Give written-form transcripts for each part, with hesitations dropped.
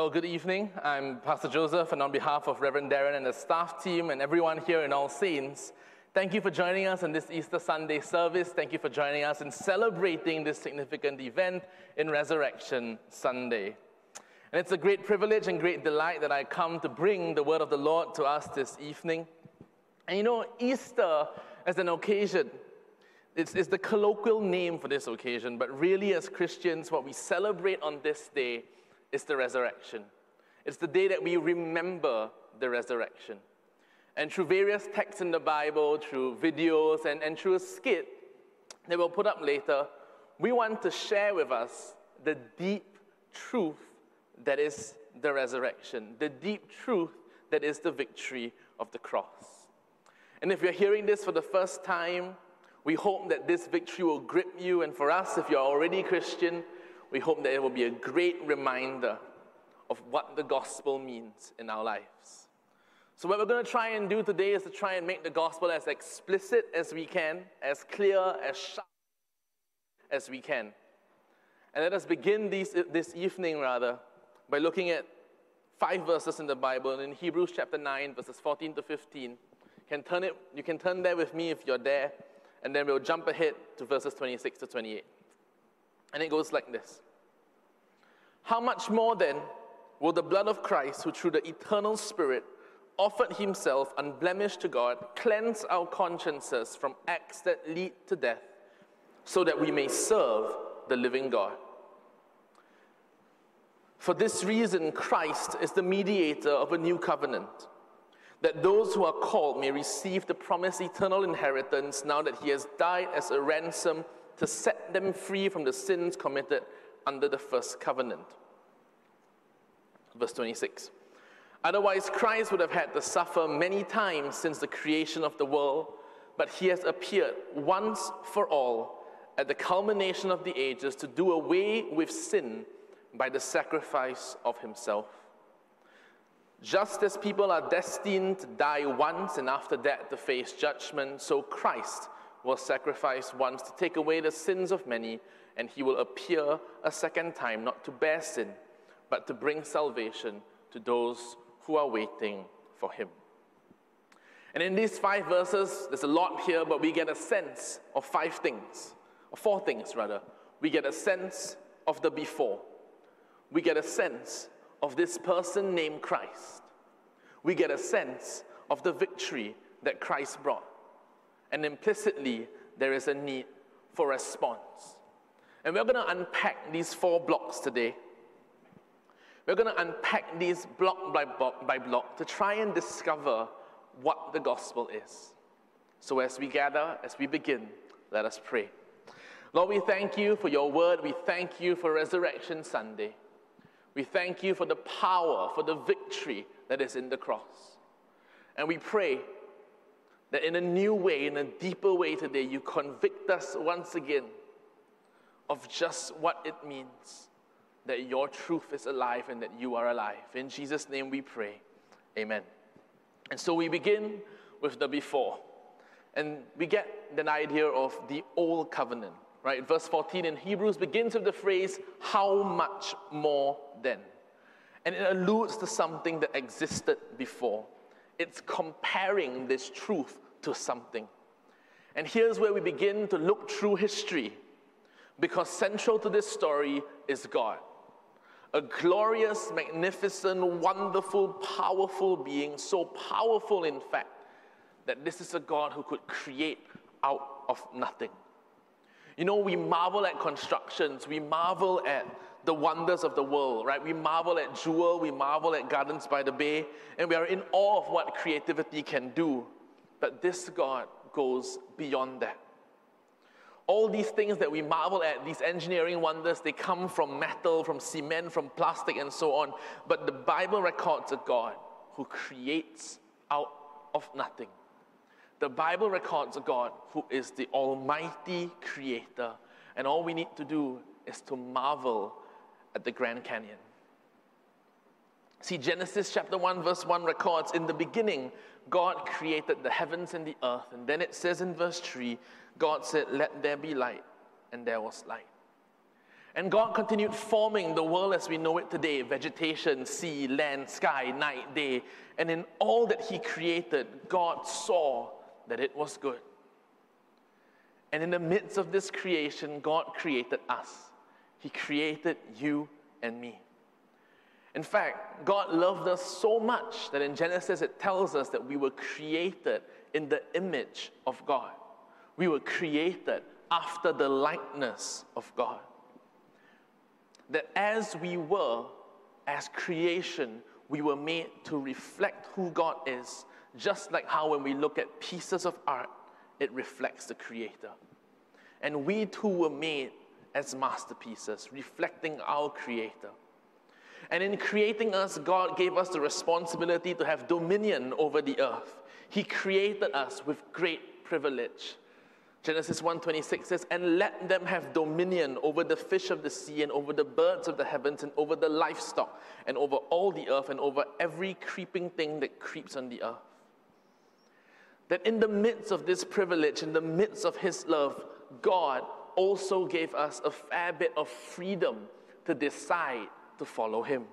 Well, good evening. I'm Pastor Joseph, and on behalf of Reverend Darren and the staff team and everyone here in All Saints, thank you for joining us on this Easter Sunday service. Thank you for joining us in celebrating this significant event in Resurrection Sunday. And it's a great privilege and great delight that I come to bring the word of the Lord to us this evening. And you know, Easter as an occasion, it's the colloquial name for this occasion, but really as Christians, what we celebrate on this day is the resurrection. It's the day that we remember the resurrection. And through various texts in the Bible, through videos, and through a skit that we'll put up later, we want to share with us the deep truth that is the resurrection, the deep truth that is the victory of the cross. And if you're hearing this for the first time, we hope that this victory will grip you, and for us, if you're already Christian, we hope that it will be a great reminder of what the gospel means in our lives. So what we're going to try and do today is to try and make the gospel as explicit as we can, as clear, as sharp as we can. And let us begin this evening, by looking at 5 verses in the Bible. In Hebrews chapter 9, verses 14 to 15. You can turn there with me if you're there, and then we'll jump ahead to verses 26 to 28. And it goes like this. How much more then will the blood of Christ, who through the eternal Spirit offered himself unblemished to God, cleanse our consciences from acts that lead to death, so that we may serve the living God? For this reason, Christ is the mediator of a new covenant, that those who are called may receive the promised eternal inheritance now that he has died as a ransom to set them free from the sins committed under the first covenant. Verse 26. Otherwise, Christ would have had to suffer many times since the creation of the world, but he has appeared once for all at the culmination of the ages to do away with sin by the sacrifice of himself. Just as people are destined to die once and after that to face judgment, so Christ was sacrificed once to take away the sins of many, and he will appear a second time, not to bear sin, but to bring salvation to those who are waiting for him. And in these 5 verses, there's a lot here, but we get a sense of 5 things, or 4 things rather. We get a sense of the before. We get a sense of this person named Christ. We get a sense of the victory that Christ brought. And implicitly, there is a need for response. And we're going to unpack these 4 blocks today. We're going to unpack these block by block to try and discover what the gospel is. So as we gather, as we begin, let us pray. Lord, we thank you for your word. We thank you for Resurrection Sunday. We thank you for the power, for the victory that is in the cross. And we pray that in a new way, in a deeper way today, you convict us once again of just what it means that your truth is alive and that you are alive. In Jesus' name we pray. Amen. And so we begin with the before. And we get the idea of the old covenant, right? Verse 14 in Hebrews begins with the phrase, how much more then? And it alludes to something that existed before. It's comparing this truth to something. And here's where we begin to look through history, because central to this story is God. A glorious, magnificent, wonderful, powerful being, so powerful in fact, that this is a God who could create out of nothing. You know, we marvel at constructions, we marvel at the wonders of the world, right? We marvel at Jewel, we marvel at Gardens by the Bay, and we are in awe of what creativity can do. But this God goes beyond that. All these things that we marvel at, these engineering wonders, they come from metal, from cement, from plastic, and so on. But the Bible records a God who creates out of nothing. The Bible records a God who is the almighty creator. And all we need to do is to marvel at the Grand Canyon. See, Genesis chapter 1, verse 1 records, in the beginning, God created the heavens and the earth. And then it says in verse 3, God said, let there be light, and there was light. And God continued forming the world as we know it today: vegetation, sea, land, sky, night, day. And in all that he created, God saw that it was good. And in the midst of this creation, God created us. He created you and me. In fact, God loved us so much that in Genesis it tells us that we were created in the image of God. We were created after the likeness of God. That as we were, as creation, we were made to reflect who God is, just like how when we look at pieces of art, it reflects the Creator. And we too were made as masterpieces, reflecting our Creator. And in creating us, God gave us the responsibility to have dominion over the earth. He created us with great privilege. Genesis 1:26 says, "And let them have dominion over the fish of the sea, and over the birds of the heavens, and over the livestock, and over all the earth, and over every creeping thing that creeps on the earth." That in the midst of this privilege, in the midst of his love, God also gave us a fair bit of freedom to decide to follow him.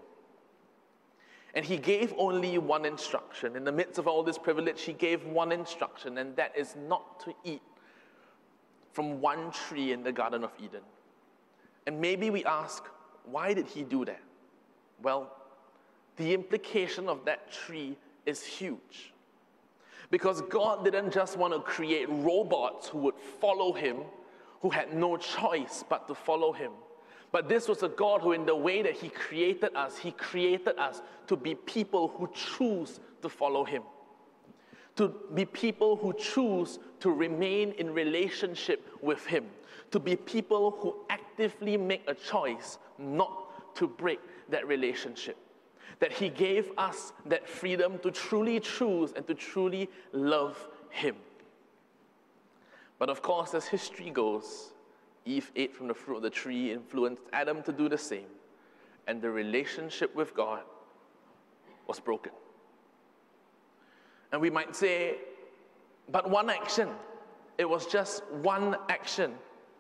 And he gave only one instruction. In the midst of all this privilege, he gave one instruction, and that is not to eat from one tree in the Garden of Eden. And maybe we ask, why did he do that? Well, the implication of that tree is huge. Because God didn't just want to create robots who would follow him, who had no choice but to follow him. But this was a God who, in the way that he created us to be people who choose to follow him. To be people who choose to remain in relationship with him. To be people who actively make a choice not to break that relationship. That he gave us that freedom to truly choose and to truly love him. But of course, as history goes, Eve ate from the fruit of the tree, influenced Adam to do the same, and the relationship with God was broken. And we might say, but one action. It was just one action.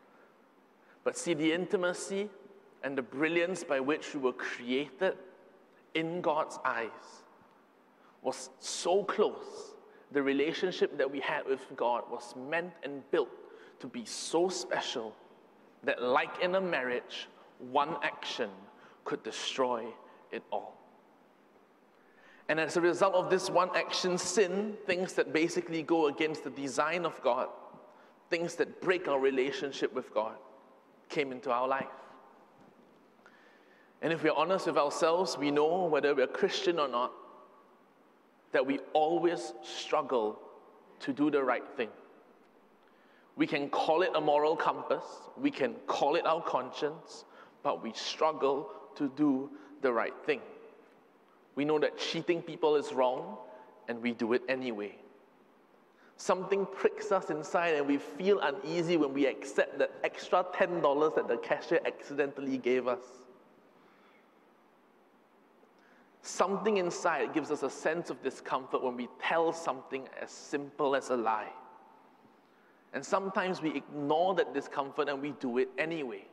But see, the intimacy and the brilliance by which we were created in God's eyes was so close. The relationship that we had with God was meant and built to be so special that, like in a marriage, one action could destroy it all. And as a result of this one action, sin, things that basically go against the design of God, things that break our relationship with God, came into our life. And if we're honest with ourselves, we know, whether we're Christian or not, that we always struggle to do the right thing. We can call it a moral compass, we can call it our conscience, but we struggle to do the right thing. We know that cheating people is wrong, and we do it anyway. Something pricks us inside, and we feel uneasy when we accept that extra $10 that the cashier accidentally gave us. Something inside gives us a sense of discomfort when we tell something as simple as a lie. And sometimes we ignore that discomfort and we do it anyway.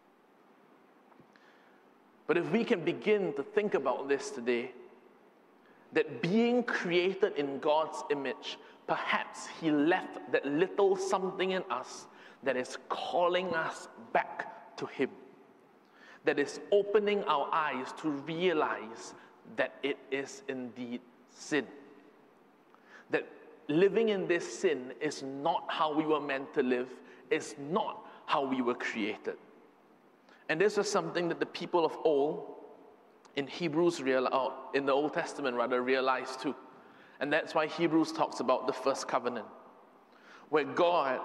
But if we can begin to think about this today, that being created in God's image, perhaps he left that little something in us that is calling us back to him, that is opening our eyes to realize that it is indeed sin. That living in this sin is not how we were meant to live, is not how we were created. And this was something that the people of old, in in the Old Testament realized too. And that's why Hebrews talks about the first covenant, where God's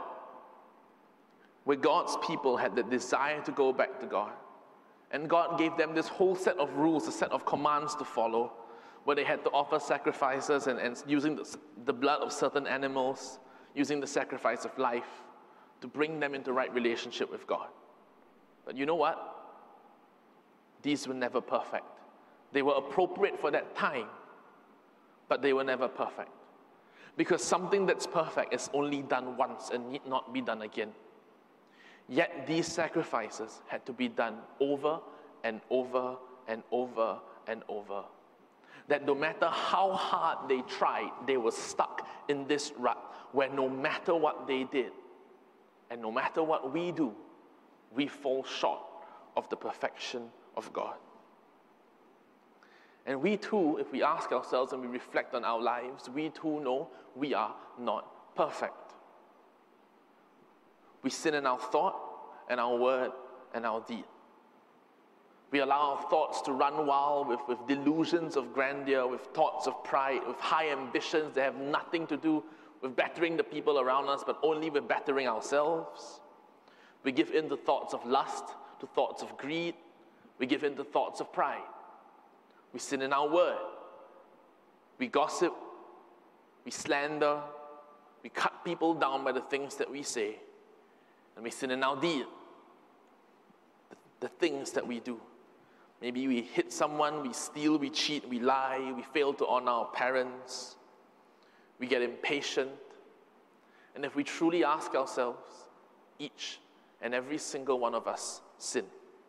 people had the desire to go back to God. And God gave them this whole set of rules, a set of commands to follow, where they had to offer sacrifices and using the blood of certain animals, using the sacrifice of life to bring them into right relationship with God. But you know what? These were never perfect. They were appropriate for that time, but they were never perfect. Because something that's perfect is only done once and need not be done again. Yet these sacrifices had to be done over and over and over and over. That no matter how hard they tried, they were stuck in this rut where no matter what they did, and no matter what we do, we fall short of the perfection of God. And we too, if we ask ourselves and we reflect on our lives, we too know we are not perfect. We sin in our thought and our word and our deed. We allow our thoughts to run wild with delusions of grandeur, with thoughts of pride, with high ambitions that have nothing to do with bettering the people around us, but only with bettering ourselves. We give in to thoughts of lust, to thoughts of greed. We give in to thoughts of pride. We sin in our word. We gossip. We slander. We cut people down by the things that we say. And we sin in our deed. The things that we do. Maybe we hit someone, we steal, we cheat, we lie, we fail to honor our parents. We get impatient. And if we truly ask ourselves, each and every single one of us sin.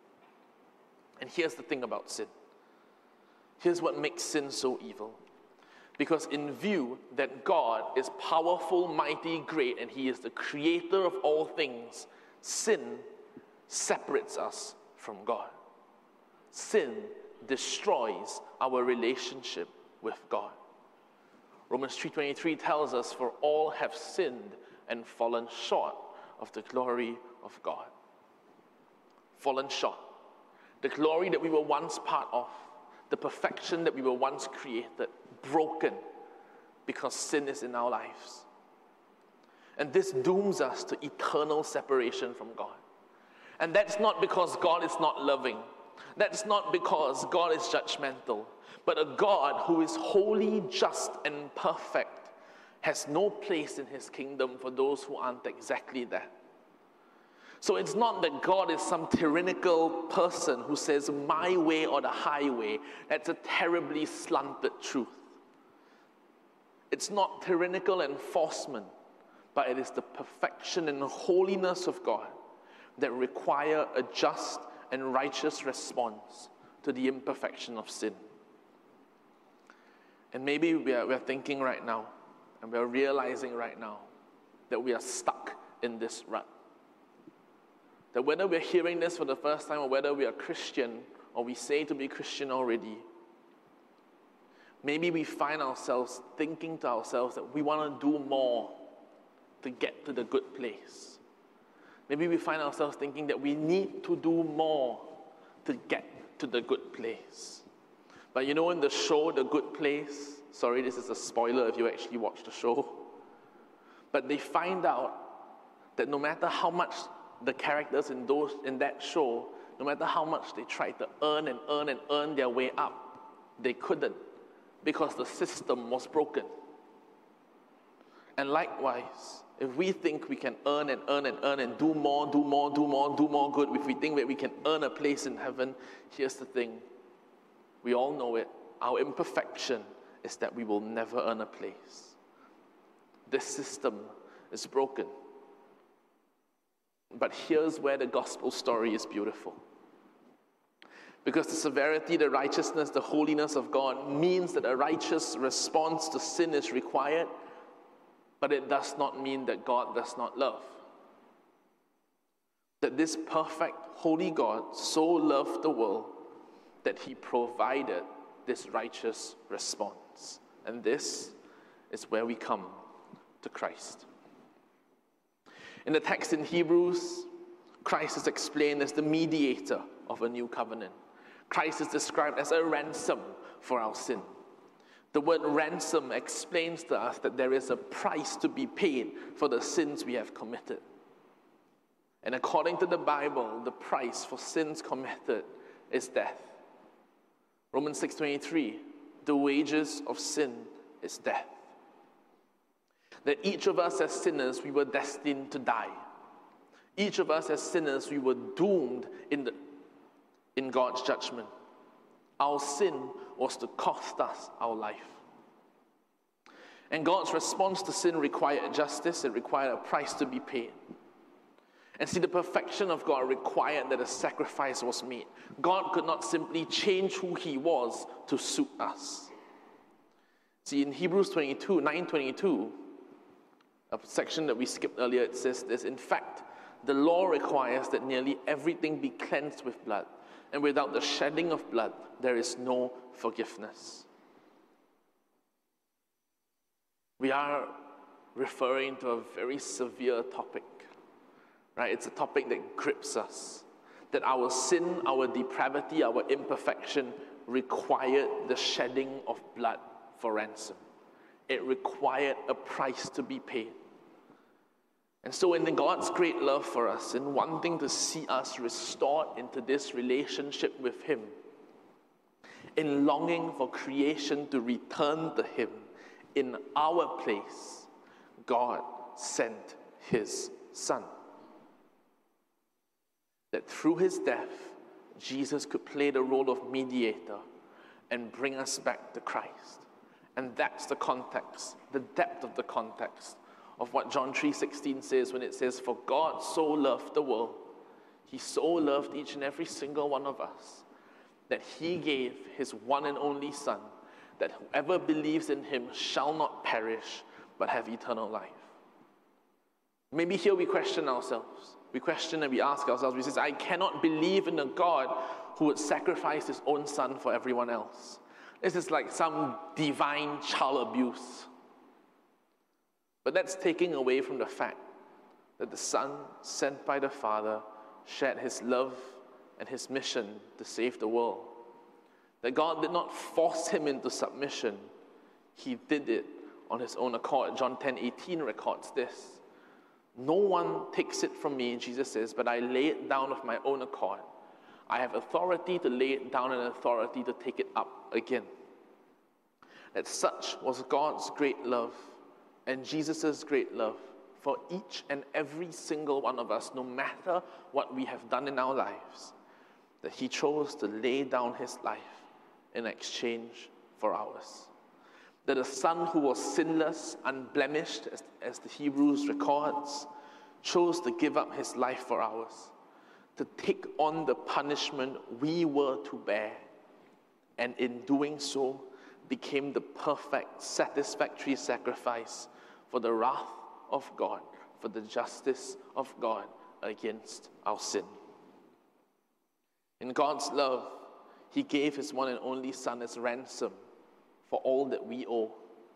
And here's the thing about sin. Here's what makes sin so evil. Because in view that God is powerful, mighty, great, and He is the creator of all things, sin separates us from God. Sin destroys our relationship with God. Romans 3:23 tells us, "For all have sinned and fallen short of the glory of God." Fallen short. The glory that we were once part of, the perfection that we were once created, broken because sin is in our lives. And this dooms us to eternal separation from God. And that's not because God is not loving. That's not because God is judgmental. But a God who is holy, just, and perfect has no place in His kingdom for those who aren't exactly that. So it's not that God is some tyrannical person who says my way or the highway. That's a terribly slanted truth. It's not tyrannical enforcement, but it is the perfection and holiness of God that require a just and righteous response to the imperfection of sin. And maybe we are thinking right now, and we are realizing right now, that we are stuck in this rut. That whether we're hearing this for the first time, or whether we are Christian, or we say to be Christian already, maybe we find ourselves thinking to ourselves that we want to do more to get to the good place. Maybe we find ourselves thinking that we need to do more to get to the good place. But you know, in the show, The Good Place, sorry, this is a spoiler if you actually watch the show, but they find out that no matter how much the characters in that show, no matter how much they tried to earn their way up, they couldn't, because the system was broken. And likewise, if we think we can earn and do more good, if we think that we can earn a place in heaven, here's the thing. We all know it. Our imperfection is that we will never earn a place. This system is broken. But here's where the gospel story is beautiful. Because the severity, the righteousness, the holiness of God means that a righteous response to sin is required, but it does not mean that God does not love. That this perfect, holy God so loved the world that He provided this righteous response. And this is where we come to Christ. In the text in Hebrews, Christ is explained as the mediator of a new covenant. Christ is described as a ransom for our sin. The word ransom explains to us that there is a price to be paid for the sins we have committed. And according to the Bible, the price for sins committed is death. Romans 6:23, the wages of sin is death. That each of us as sinners, we were destined to die. Each of us as sinners, we were doomed in God's judgment. Our sin was to cost us our life. And God's response to sin required justice. It required a price to be paid. And see, the perfection of God required that a sacrifice was made. God could not simply change who he was to suit us. See, in Hebrews 9:22, a section that we skipped earlier, it says this: in fact, the law requires that nearly everything be cleansed with blood, and without the shedding of blood, there is no forgiveness. We are referring to a very severe topic, right? It's a topic that grips us, that our sin, our depravity, our imperfection required the shedding of blood for ransom. It required a price to be paid. And so in God's great love for us, in wanting to see us restored into this relationship with him, in longing for creation to return to him in our place, God sent his Son. That through his death, Jesus could play the role of mediator and bring us back to Christ. And that's the context, the depth of the context of what John 3:16 says when it says, for God so loved the world, he so loved each and every single one of us, that he gave his one and only Son, that whoever believes in him shall not perish, but have eternal life. Maybe here we question ourselves. We question and we ask ourselves, we say, I cannot believe in a God who would sacrifice his own Son for everyone else. This is like some divine child abuse. But that's taking away from the fact that the Son, sent by the Father, shared his love and his mission to save the world. That God did not force him into submission. He did it on his own accord. John 10:18 records this. No one takes it from me, Jesus says, but I lay it down of my own accord. I have authority to lay it down and authority to take it up again. That such was God's great love and Jesus' great love for each and every single one of us, no matter what we have done in our lives, that he chose to lay down his life in exchange for ours. That a Son who was sinless, unblemished, as the Hebrews records, chose to give up his life for ours, to take on the punishment we were to bear, and in doing so, became the perfect, satisfactory sacrifice for the wrath of God, for the justice of God against our sin. In God's love, he gave his one and only Son as ransom for all that we owe.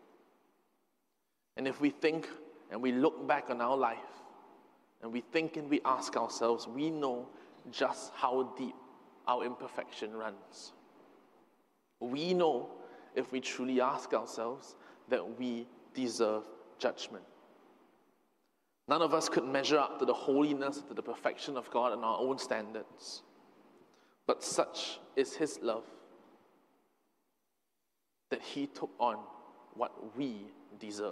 And if we think and we look back on our life, and we think and we ask ourselves, we know just how deep our imperfection runs. We know, if we truly ask ourselves, that we deserve judgment. None of us could measure up to the holiness, to the perfection of God in our own standards. But such is his love, that he took on what we deserved.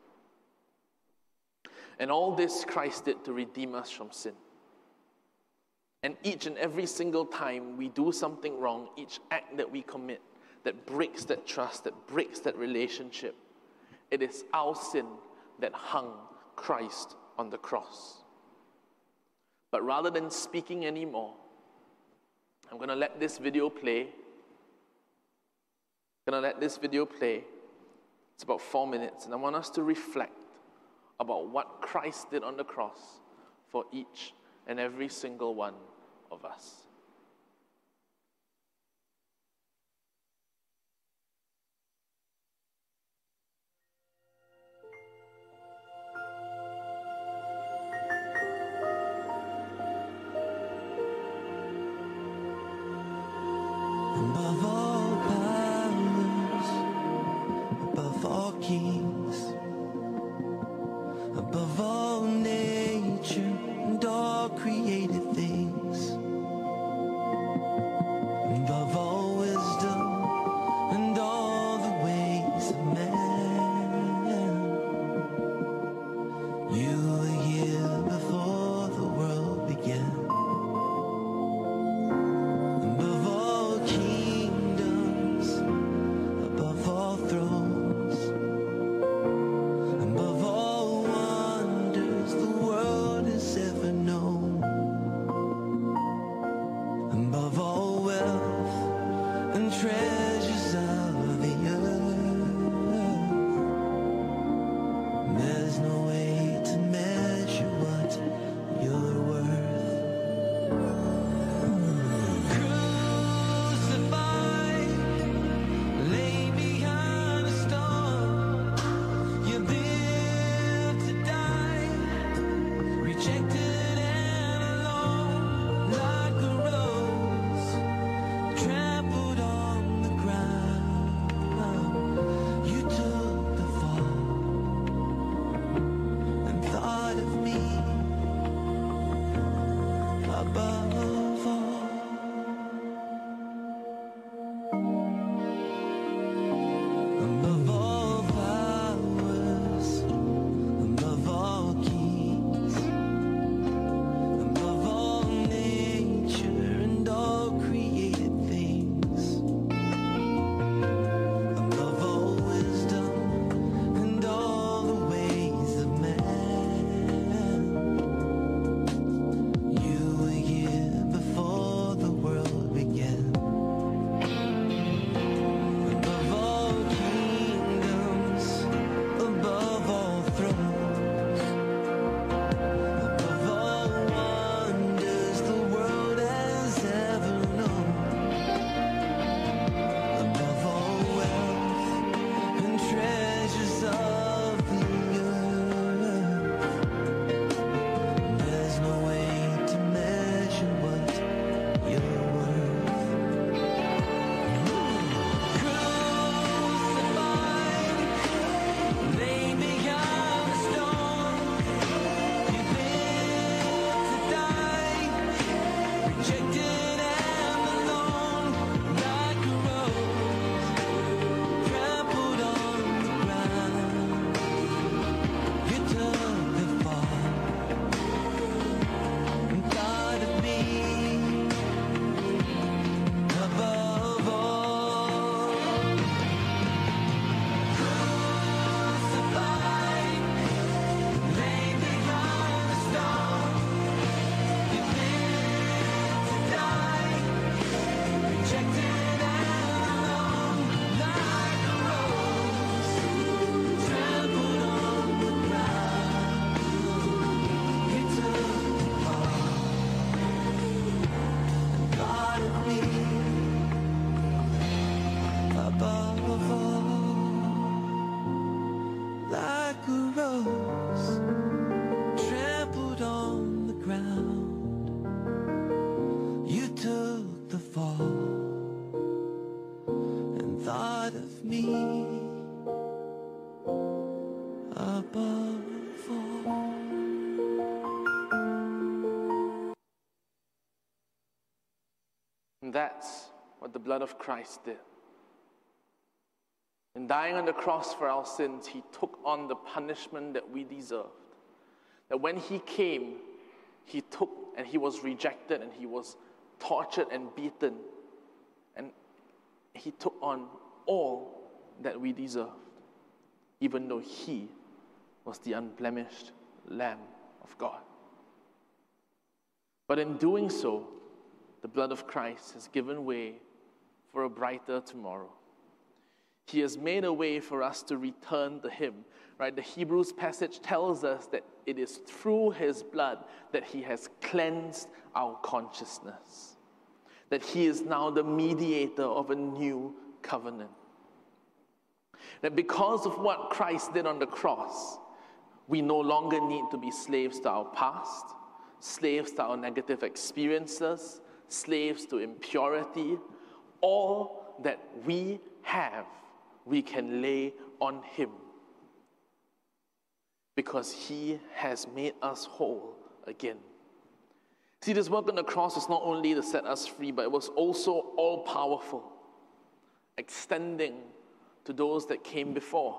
And all this Christ did to redeem us from sin. And each and every single time we do something wrong, each act that we commit that breaks that trust, that breaks that relationship, it is our sin that hung Christ on the cross. But rather than speaking anymore, I'm going to let this video play. It's about 4 minutes, and I want us to reflect about what Christ did on the cross for each and every single one of us. Above all powers, above all kings, above all nature and all created things, above all powers, above all kings, above all nature and all created things, above all wisdom and all the ways of man. You were here before the world began. Above all kingdoms, above all thrones, above all wonders the world has ever known, above all wealth and treasures of the earth. There's no way to measure what you're worth. Crucified, laid behind the stone, you lived to die, rejected and alone, like a rose trampled on the ground. You took the fall and thought of me above all. Crucified, laid behind the stone, you lived to die, rejected and alone, like a rose trampled on the ground. You took the fall and thought of me above all, like a rose trampled on the ground. You took the fall and thought of me above all. And that's what the blood of Christ did. In dying on the cross for our sins, he took on the punishment that we deserved. That when he came, he took and he was rejected and he was tortured and beaten. And he took on all that we deserved, even though he was the unblemished Lamb of God. But in doing so, the blood of Christ has given way for a brighter tomorrow. He has made a way for us to return to him, right? The Hebrews passage tells us that it is through his blood that he has cleansed our consciousness, that he is now the mediator of a new covenant. That because of what Christ did on the cross, we no longer need to be slaves to our past, slaves to our negative experiences, slaves to impurity. All that we have, we can lay on him, because he has made us whole again. See, this work on the cross was not only to set us free, but it was also all-powerful, extending to those that came before.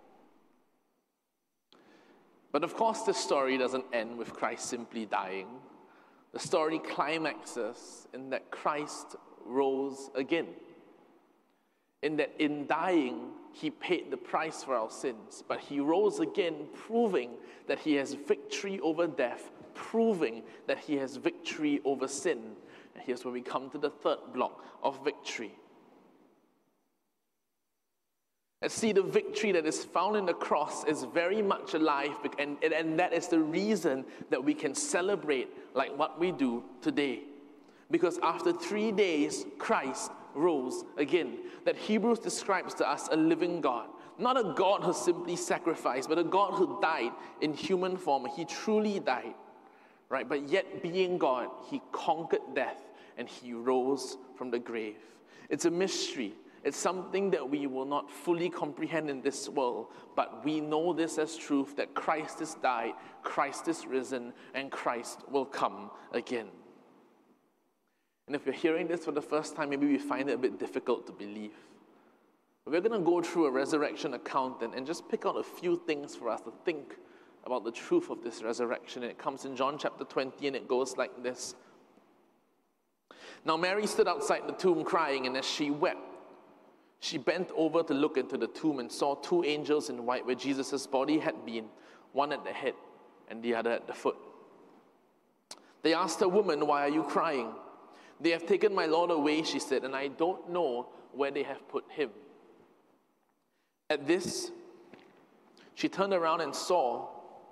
But of course, this story doesn't end with Christ simply dying. The story climaxes in that Christ rose again. In that in dying, he paid the price for our sins, but he rose again, proving that he has victory over death, proving that he has victory over sin. And here's where we come to the third block of victory. And see, the victory that is found in the cross is very much alive, and that is the reason that we can celebrate like what we do today. Because after 3 days, Christ rose again. That Hebrews describes to us a living God. Not a God who simply sacrificed, but a God who died in human form. He truly died, right? But yet being God, he conquered death and he rose from the grave. It's a mystery. It's something that we will not fully comprehend in this world, but we know this as truth, that Christ has died, Christ is risen, and Christ will come again. And if you're hearing this for the first time, maybe we find it a bit difficult to believe. We're going to go through a resurrection account and just pick out a few things for us to think about the truth of this resurrection. And it comes in John chapter 20, and it goes like this. Now Mary stood outside the tomb crying, and as she wept, she bent over to look into the tomb and saw two angels in white where Jesus' body had been, one at the head and the other at the foot. They asked her, "Woman, why are you crying?" "They have taken my Lord away," she said, "and I don't know where they have put him." At this, she turned around and saw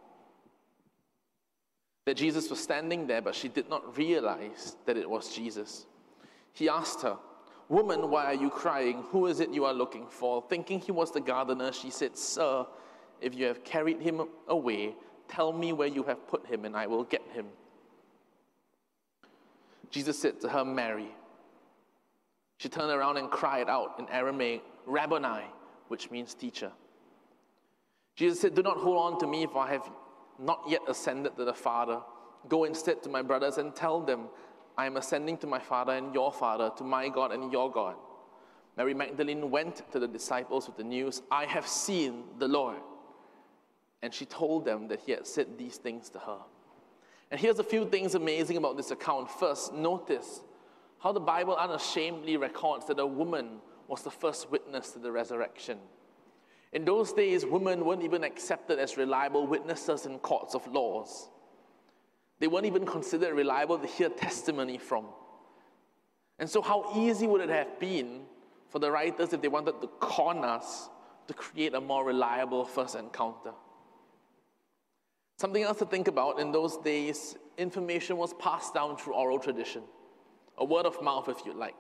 that Jesus was standing there, but she did not realize that it was Jesus. He asked her, "Woman, why are you crying? Who is it you are looking for?" Thinking he was the gardener, she said, "Sir, if you have carried him away, tell me where you have put him, and I will get him." Jesus said to her, "Mary." She turned around and cried out in Aramaic, "Rabboni," which means teacher. Jesus said, "Do not hold on to me, for I have not yet ascended to the Father. Go instead to my brothers and tell them, I am ascending to my Father and your Father, to my God and your God." Mary Magdalene went to the disciples with the news, "I have seen the Lord." And she told them that he had said these things to her. And here's a few things amazing about this account. First, notice how the Bible unashamedly records that a woman was the first witness to the resurrection. In those days, women weren't even accepted as reliable witnesses in courts of laws. They weren't even considered reliable to hear testimony from. And so how easy would it have been for the writers, if they wanted to con us, to create a more reliable first encounter? Something else to think about: in those days, information was passed down through oral tradition, a word of mouth if you'd like.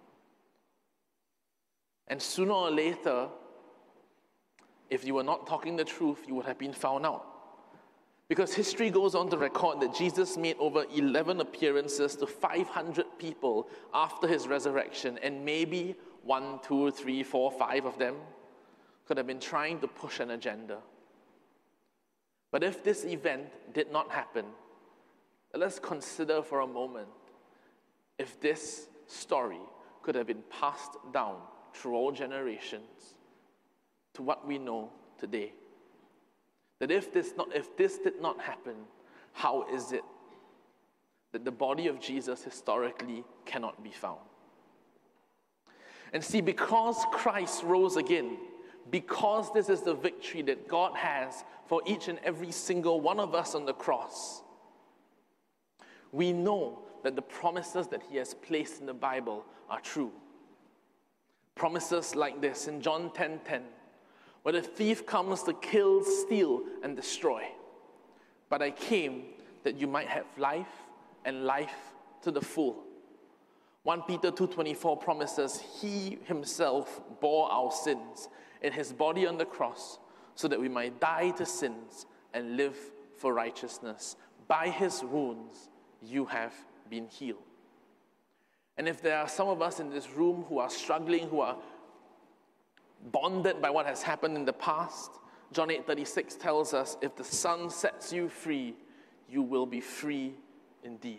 And sooner or later, if you were not talking the truth, you would have been found out. Because history goes on to record that Jesus made over 11 appearances to 500 people after his resurrection, and maybe 1, 2, 3, 4, 5 of them could have been trying to push an agenda. But if this event did not happen, let's consider for a moment if this story could have been passed down through all generations to what we know today. That if this did not happen, how is it that the body of Jesus historically cannot be found? And see, because Christ rose again, because this is the victory that God has for each and every single one of us on the cross, we know that the promises that he has placed in the Bible are true. Promises like this in John 10:10, where the thief comes to kill, steal, and destroy. But I came that you might have life, and life to the full. 1 Peter 2:24 promises he himself bore our sins in his body on the cross, so that we might die to sins and live for righteousness. By his wounds you have been healed. And if there are some of us in this room who are struggling, who are bonded by what has happened in the past, John 8:36 tells us, if the Son sets you free, you will be free indeed.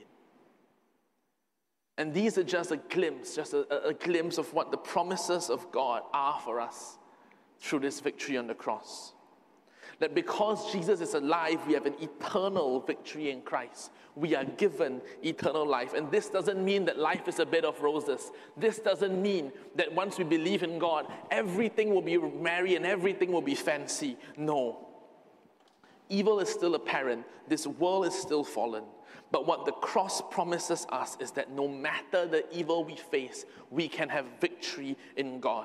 And these are just a glimpse, a glimpse of what the promises of God are for us through this victory on the cross. That because Jesus is alive, we have an eternal victory in Christ. We are given eternal life. And this doesn't mean that life is a bed of roses. This doesn't mean that once we believe in God, everything will be merry and everything will be fancy. No. Evil is still apparent. This world is still fallen. But what the cross promises us is that no matter the evil we face, we can have victory in God.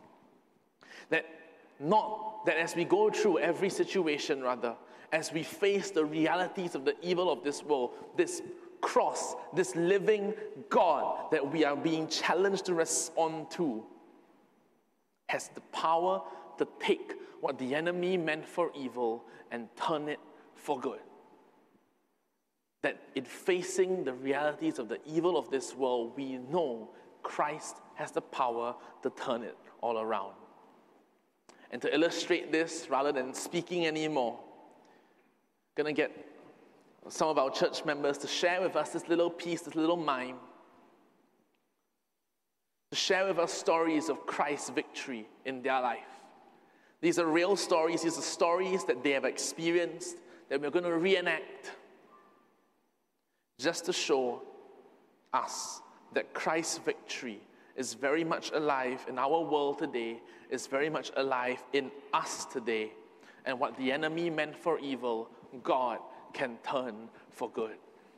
Not that as we go through every situation, rather, as we face the realities of the evil of this world, this cross, this living God that we are being challenged to respond to, has the power to take what the enemy meant for evil and turn it for good. That in facing the realities of the evil of this world, we know Christ has the power to turn it all around. And to illustrate this, rather than speaking anymore, I'm going to get some of our church members to share with us this little piece, this little mime. to share with us stories of Christ's victory in their life. These are real stories. These are stories that they have experienced, that we're going to reenact, just to show us that Christ's victory is very much alive in our world today, is very much alive in us today. And what the enemy meant for evil, God can turn for good.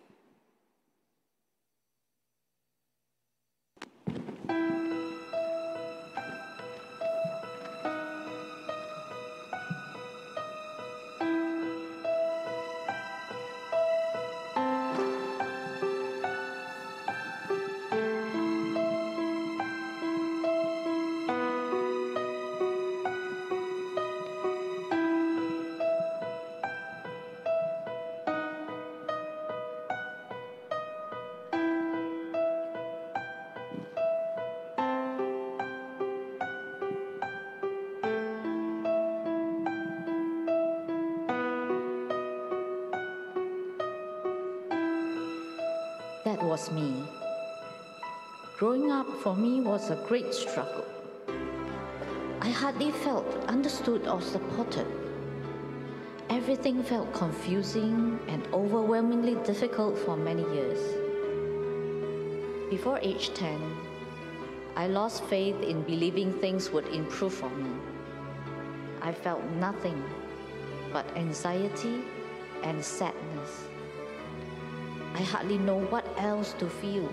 That was me. Growing up for me was a great struggle. I hardly felt understood or supported. Everything felt confusing and overwhelmingly difficult for many years. Before age 10, I lost faith in believing things would improve for me. I felt nothing but anxiety and sadness. I hardly know what else to feel.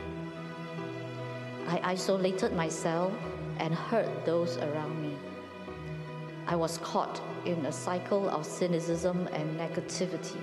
I isolated myself and hurt those around me. I was caught in a cycle of cynicism and negativity.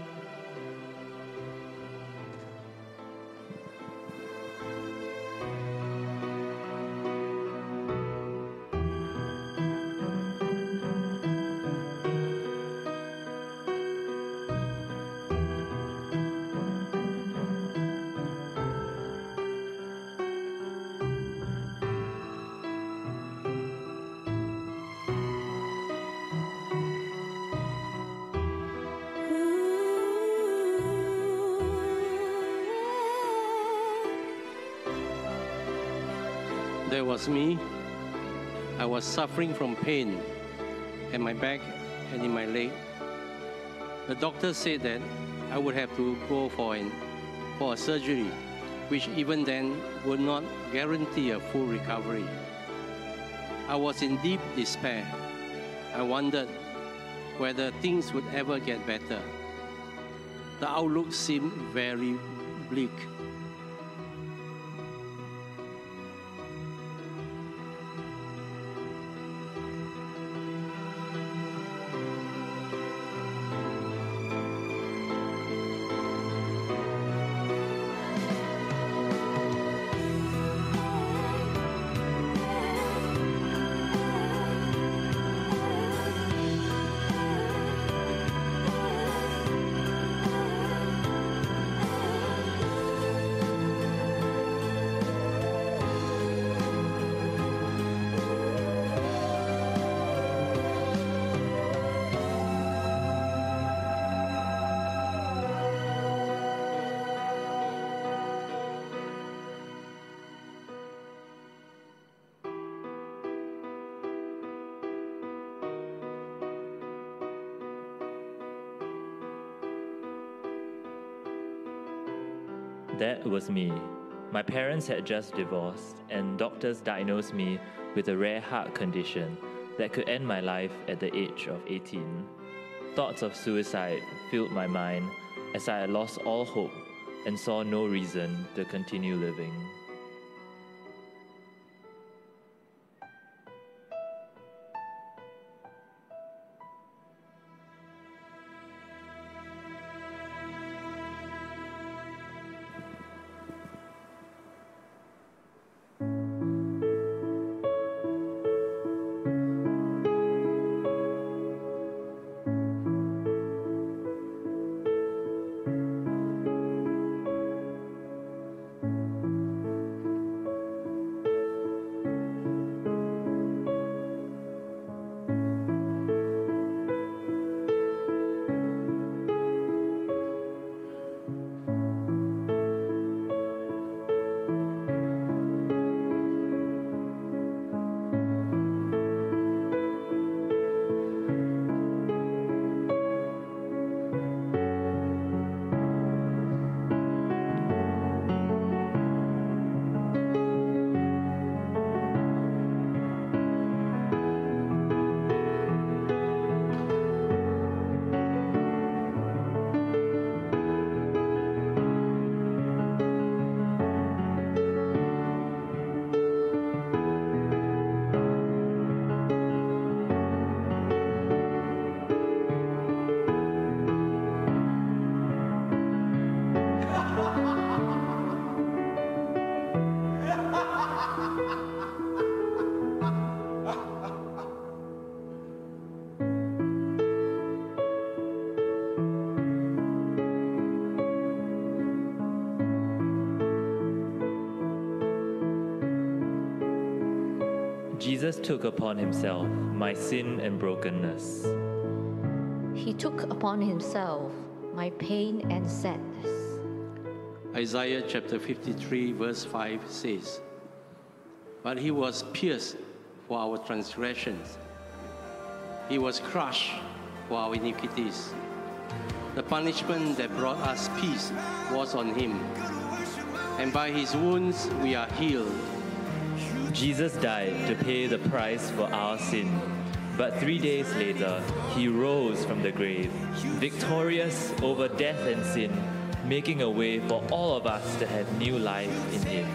That was me. I was suffering from pain in my back and in my leg. The doctor said that I would have to go for a surgery, which even then would not guarantee a full recovery. I was in deep despair. I wondered whether things would ever get better. The outlook seemed very bleak. That was me. My parents had just divorced, and doctors diagnosed me with a rare heart condition that could end my life at the age of 18. Thoughts of suicide filled my mind as I had lost all hope and saw no reason to continue living. Jesus took upon himself my sin and brokenness. He took upon himself my pain and sadness. Isaiah chapter 53 verse 5 says, "But he was pierced for our transgressions. He was crushed for our iniquities. The punishment that brought us peace was on him, and by his wounds we are healed." Jesus died to pay the price for our sin, but 3 days later, he rose from the grave, victorious over death and sin, making a way for all of us to have new life in him.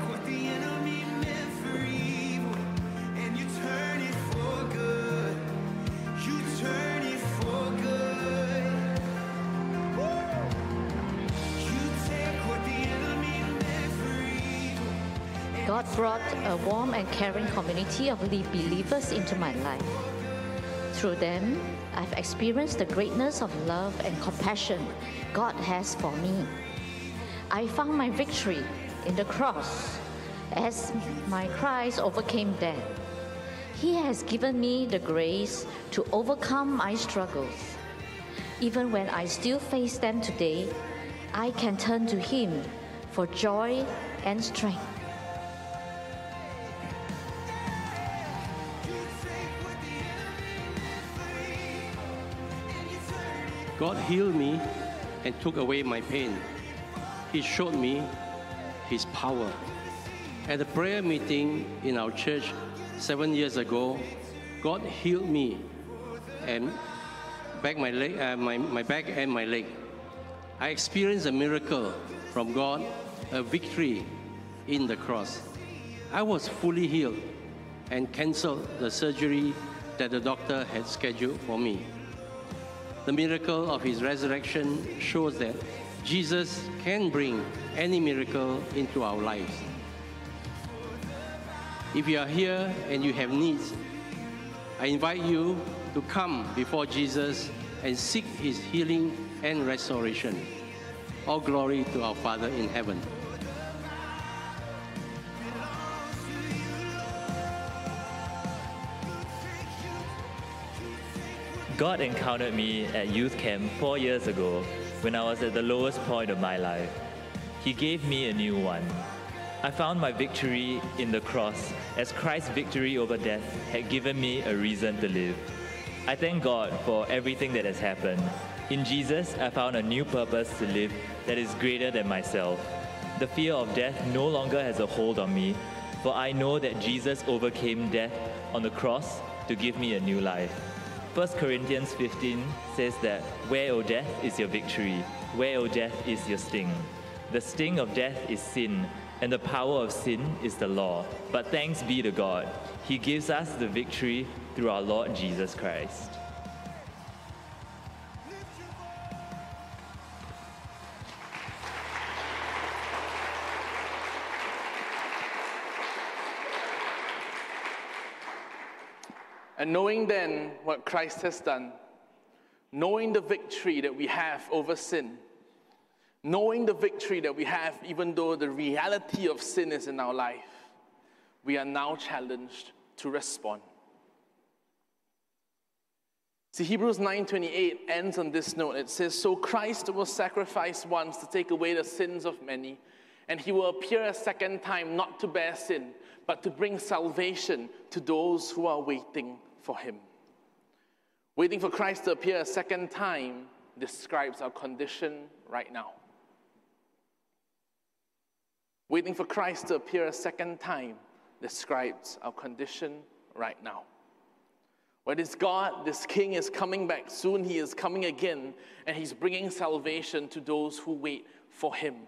God brought a warm and caring community of believers into my life. Through them, I've experienced the greatness of love and compassion God has for me. I found my victory in the cross as my Christ overcame death. He has given me the grace to overcome my struggles. Even when I still face them today, I can turn to Him for joy and strength. God healed me and took away my pain. He showed me his power. At a prayer meeting in our church 7 years ago, God healed me and my back and my leg. I experienced a miracle from God, a victory in the cross. I was fully healed and canceled the surgery that the doctor had scheduled for me. The miracle of his resurrection shows that Jesus can bring any miracle into our lives. If you are here and you have needs, I invite you to come before Jesus and seek his healing and restoration. All glory to our Father in heaven. God encountered me at youth camp 4 years ago when I was at the lowest point of my life. He gave me a new one. I found my victory in the cross, as Christ's victory over death had given me a reason to live. I thank God for everything that has happened. In Jesus, I found a new purpose to live that is greater than myself. The fear of death no longer has a hold on me, for I know that Jesus overcame death on the cross to give me a new life. 1 Corinthians 15 says that, "Where, O death, is your victory? Where, O death, is your sting? The sting of death is sin, and the power of sin is the law. But thanks be to God, He gives us the victory through our Lord Jesus Christ." And knowing then what Christ has done, knowing the victory that we have over sin, knowing the victory that we have even though the reality of sin is in our life, we are now challenged to respond. See, Hebrews 9:28 ends on this note. It says, "So Christ was sacrificed once to take away the sins of many, and he will appear a second time not to bear sin, but to bring salvation to those who are waiting for him." Waiting for Christ to appear a second time describes our condition right now. Waiting for Christ to appear a second time describes our condition right now. Where this God, this King is coming back soon, he is coming again, and he's bringing salvation to those who wait for him.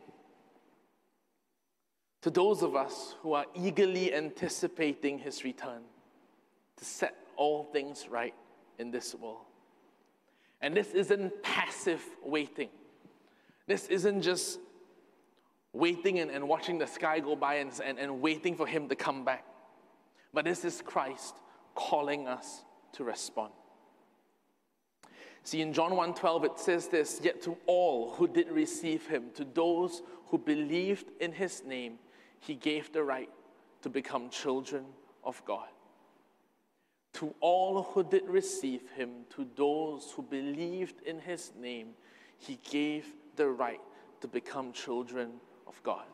To those of us who are eagerly anticipating his return to set all things right in this world. And this isn't passive waiting. This isn't just waiting and watching the sky go by and waiting for him to come back. But this is Christ calling us to respond. See, in John 1:12 it says this, "Yet to all who did receive him, to those who believed in his name, he gave the right to become children of God." To all who did receive him, to those who believed in his name, he gave the right to become children of God.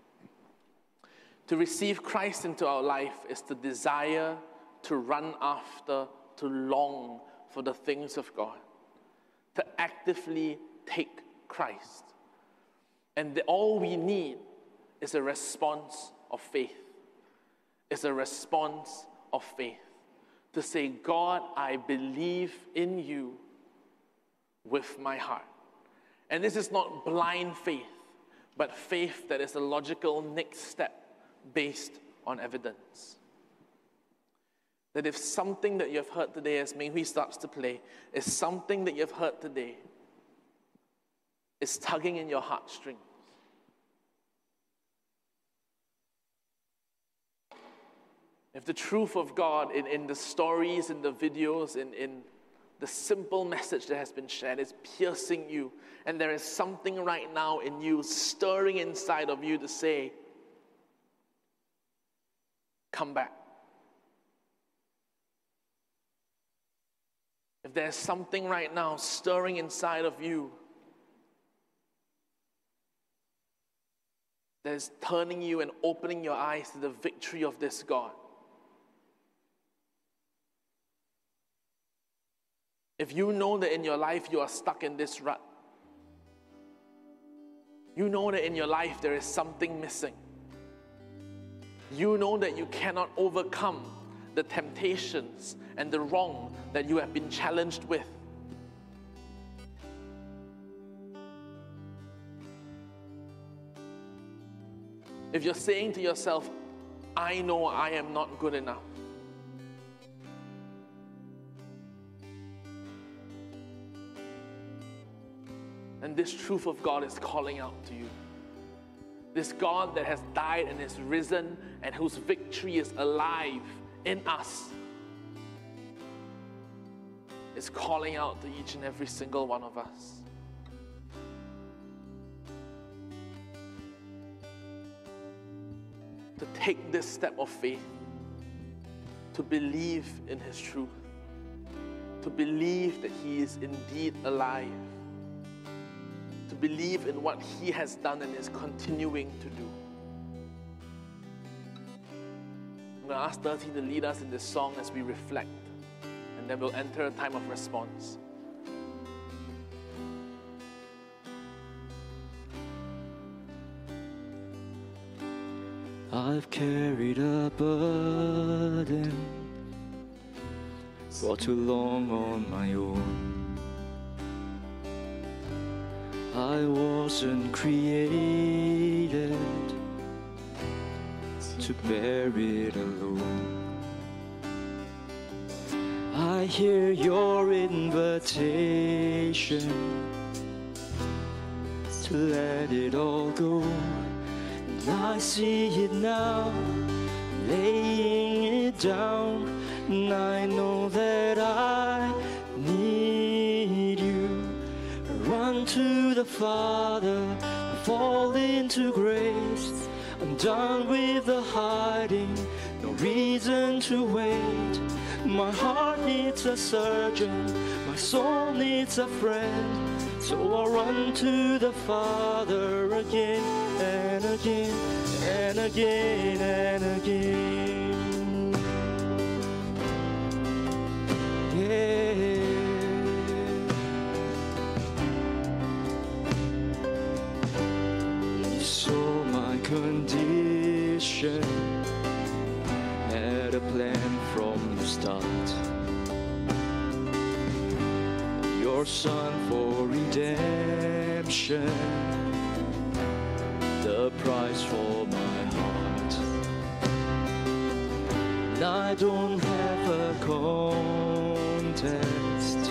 To receive Christ into our life is to desire, to run after, to long for the things of God, to actively take Christ. And all we need is a response of faith. It's a response of faith. To say, God, I believe in you with my heart. And this is not blind faith, but faith that is a logical next step based on evidence. That if something that you have heard today as Ming Hui starts to play is something that you have heard today is tugging in your heartstrings, if the truth of God in the stories, in the videos, in the simple message that has been shared is piercing you, and there is something right now in you stirring inside of you to say, come back. If there's something right now stirring inside of you that is turning you and opening your eyes to the victory of this God, if you know that in your life you are stuck in this rut, you know that in your life there is something missing, you know that you cannot overcome the temptations and the wrong that you have been challenged with, if you're saying to yourself, I know I am not good enough, and this truth of God is calling out to you. This God that has died and is risen and whose victory is alive in us is calling out to each and every single one of us. To take this step of faith, to believe in his truth, to believe that he is indeed alive, to believe in what he has done and is continuing to do. I'm going to ask Dirty to lead us in this song as we reflect, and then we'll enter a time of response. I've carried a burden for too long on my own. I wasn't created to bear it alone. I hear your invitation to let it all go. And I see it now, laying it down. And I know that I need you. Run to the Father, fall into grace. I'm done with the hiding, no reason to wait. My heart needs a surgeon, my soul needs a friend. So I'll run to the Father again and again and again and again. Yeah. You saw my condition, had a plan from the start. Your Son for redemption, the price for my heart. And I don't have a contest,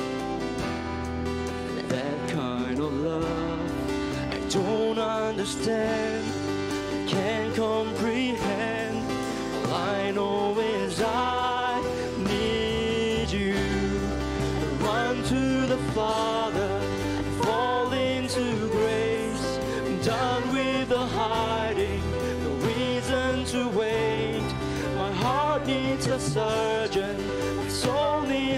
that kind of love I don't understand, I can't comprehend. All I know is I need you. Run to the Father, fall into grace. I'm done with the hiding, no reason to wait. My heart needs a surgeon, my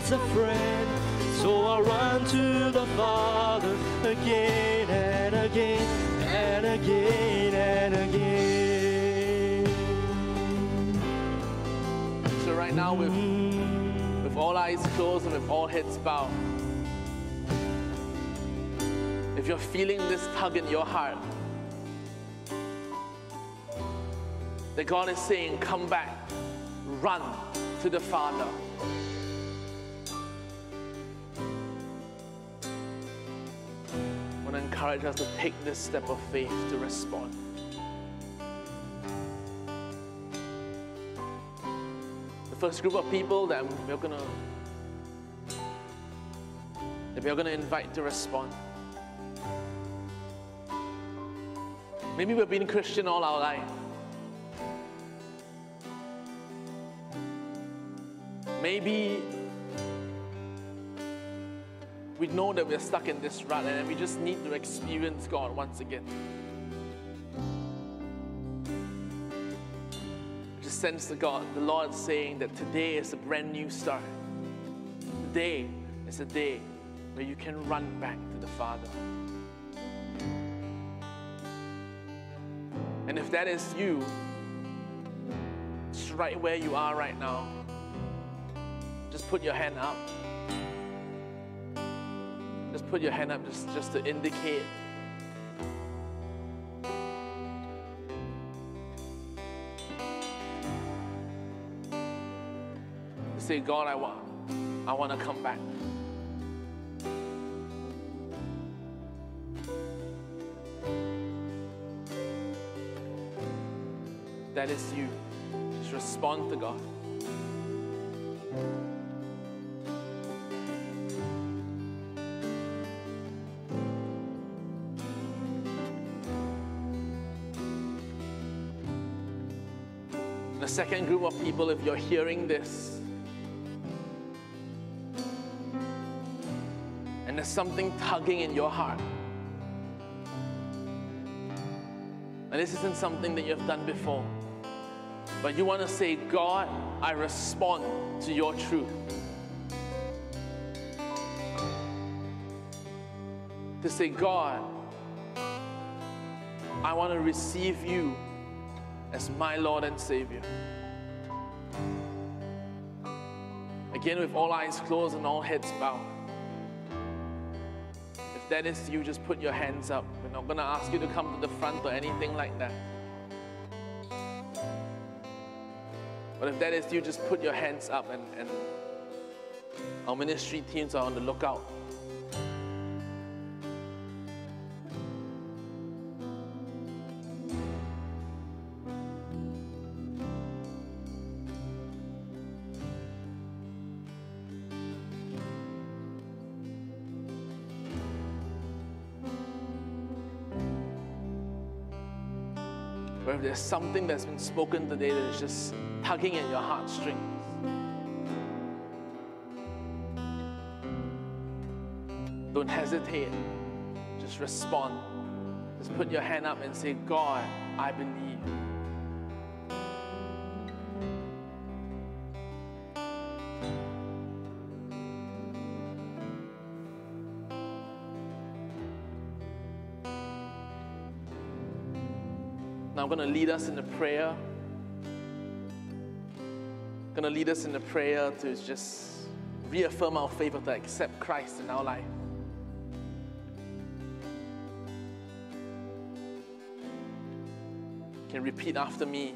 as a friend. So I'll run to the Father again and again and again and again. So right now, with all eyes closed and with all heads bowed, if you're feeling this tug in your heart, that God is saying, come back, run to the Father. I want to encourage us to take this step of faith to respond. The first group of people that we're going to invite to respond. Maybe we've been Christian all our life. Maybe we know that we're stuck in this rut and we just need to experience God once again. I just sense the Lord saying that today is a brand new start. Today is a day where you can run back to the Father. And if that is you, just right where you are right now, just put your hand up. Just put your hand up just to indicate. Say, God, I want to come back. That is you. Just respond to God. The second group of people, if you're hearing this, and there's something tugging in your heart, and this isn't something that you've done before, but you want to say, God, I respond to your truth. To say, God, I want to receive you as my Lord and Savior. Again, with all eyes closed and all heads bowed. If that is you, just put your hands up. We're not going to ask you to come to the front or anything like that. But if that is you, just put your hands up, and our ministry teams are on the lookout. Or if there's something that's been spoken today that is just tugging at your heartstrings, don't hesitate. Just respond. Just put your hand up and say, God, I believe. Now I'm going to lead us in a prayer. I'm going to lead us in a prayer to just reaffirm our faith, to accept Christ in our life. You can repeat after me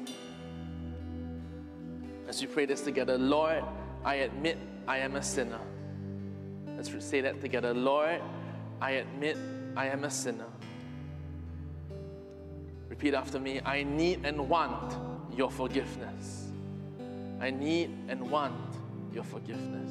as we pray this together. Lord, I admit I am a sinner. Let's say that together. Lord, I admit I am a sinner. Repeat after me. I need and want your forgiveness. I need and want your forgiveness.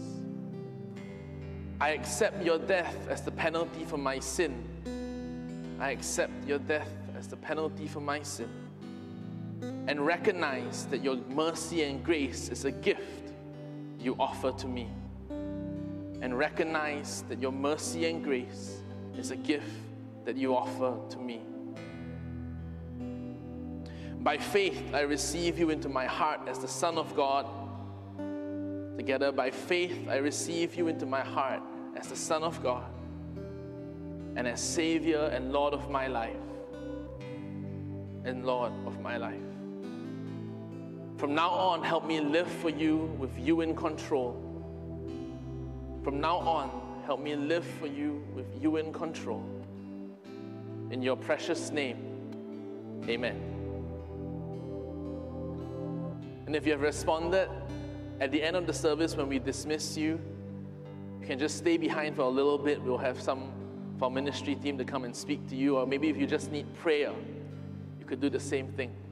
I accept your death as the penalty for my sin. I accept your death as the penalty for my sin. And recognize that your mercy and grace is a gift you offer to me. And recognize that your mercy and grace is a gift that you offer to me. By faith, I receive you into my heart as the Son of God, Together by faith, I receive you into my heart as the Son of God and as Savior and Lord of my life. And Lord of my life. From now on, help me live for you with you in control. From now on, help me live for you with you in control. In your precious name, amen. And if you have responded, at the end of the service when we dismiss you, you can just stay behind for a little bit. We'll have some of our ministry team to come and speak to you, or maybe if you just need prayer, you could do the same thing.